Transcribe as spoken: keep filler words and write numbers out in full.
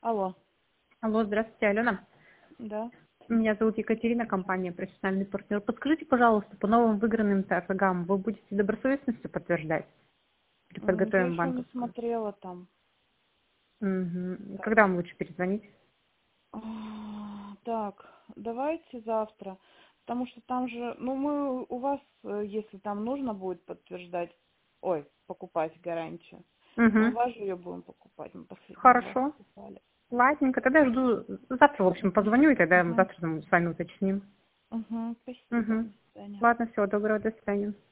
Алло, Алло, здравствуйте, Алена. да. Меня зовут Екатерина, компания «Профессиональный партнер». Подскажите, пожалуйста, по новым выигранным торгам вы будете добросовестностью подтверждать? Или М, Я подготовим еще не банковскую? смотрела там. Мгм. Когда вам лучше перезвонить? А, Так, давайте завтра. Потому что там же, ну мы у вас, э, если там нужно будет подтверждать, ой, покупать гарантию, мы у Угу. вас же ее будем покупать. Мы последний у вас Хорошо. покупали. Ладненько, тогда жду. Завтра, в общем, позвоню, и тогда мы Угу. завтра с вами уточним. Угу. Спасибо. Угу. До свидания. Ладно, всего доброго, до свидания.